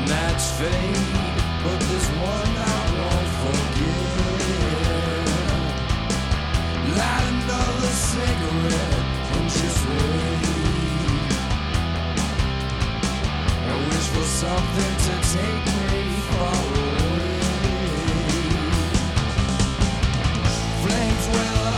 Nights fade, but there's one I won't forget. Light another cigarette and just wait. I wish for something to take me far